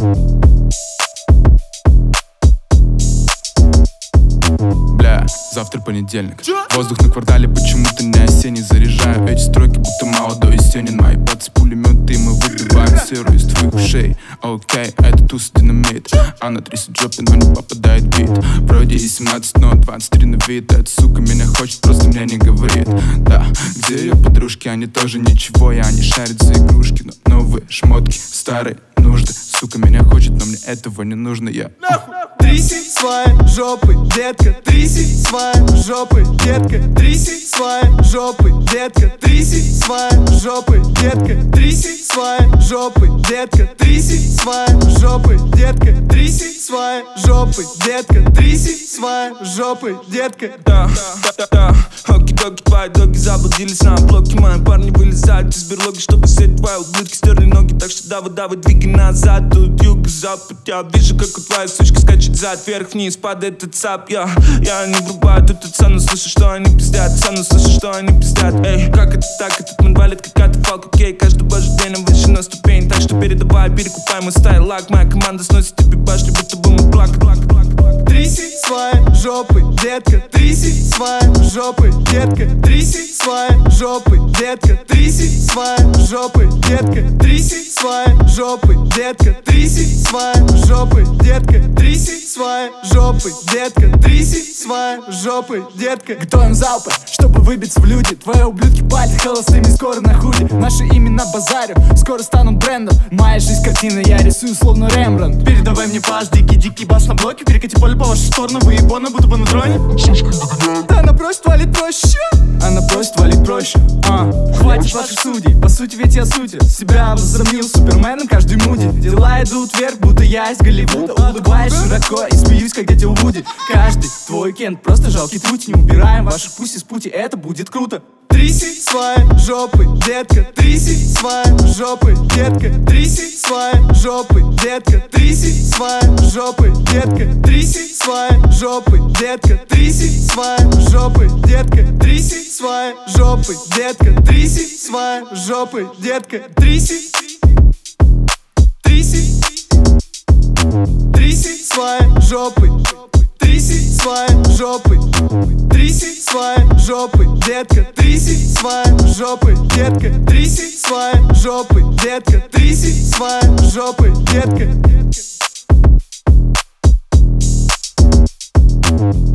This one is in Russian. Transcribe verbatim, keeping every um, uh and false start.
Бля, завтра понедельник. Воздух на квартале почему-то не осенний. Заряжаю эти строки, будто молодой Есенин. Мои бацы пулеметы, и мы выбиваем серу из твоих ушей. Окей, это туз динамит. Она трясет жопы, но не попадает в бит. Вроде и семнадцать, но двадцать три на вид. Эта сука меня хочет, просто мне не говорит. Да, где ее подружки, они тоже ничего. И они шарят за игрушки, но новые шмотки, старые нужды. Сука меня хочет, но мне этого не нужно. Я Тряси своей жопой, детка, тряси своей жопой, детка, тряси своей жопой, детка, тряси своей жопой, детка, тряси своей жопой, детка, тряси своей жопой, детка, тряси своей жопой, детка, тряси своей жопой, детка. Да, да, да, да. Оки-доки, твои доги заблудились на блоке. Мои парни вылезают из берлоги, чтобы сеть твои ублюдки стерли ноги. Так что давай, давай, двигай назад. Тут юг, запад. Я вижу, как у твоей сучки скачет зад. Вверх-вниз падает этот цап. Я, я не врубаю тут цену. Слышу, что они пиздят. Цену, слышу, что они пиздят. Эй, как это так? Этот мэн валит, как катафалк. Окей, каждый божий день нам выше на ступень. Так что передавай, перекупай мой стайл лак. Моя команда сносит тебе башню, будто бы мы плак, плак, плак, плак. Тряси своей жопой, детка, тряси своей жопой, детка, тряси своей жопой, детка, тряси своей жопой, детка, тряси своей жопой, детка, тряси своей жопой, детка, тряси своей жопой, детка, тряси своей жопой, детка. Готовим залпы, чтобы выбиться в люди. Твои ублюдки палят холостыми скоро на худи. Наши имена базарю, скоро станут брендом. Моя жизнь картина, я рисую словно Рембрандт. Передавай мне пас, дикий, дикий бас на блоке. Перекати поле по вашу сторону, выебона, будто бы на троне. Она просит валить проще, она просит валить проще. а. Хватит ваших судей, по сути ведь я сути. Себя возомнил суперменом каждый муди. Дела идут вверх, будто я из Голливуда. Улыбаюсь широко и смеюсь, как дядя Вуди. Каждый твой кент просто жалкий труть. Не убираем ваших пусть из пути, это будет круто. Тряси своей жопой, детка, тряси своей жопой, детка, тряси своей жопой, детка, тряси своей жопой, детка, тряси своей жопой, детка, тряси своей жопой, детка, тряси своей жопой, детка, тряси своей жопой, детка, тряси, тряси, тряси своей жопой, тряси своей жопой, тряси своей жопой, детка, тряси своей жопой, детка, тряси своей жопой, детка, тряси своей жопой, детка.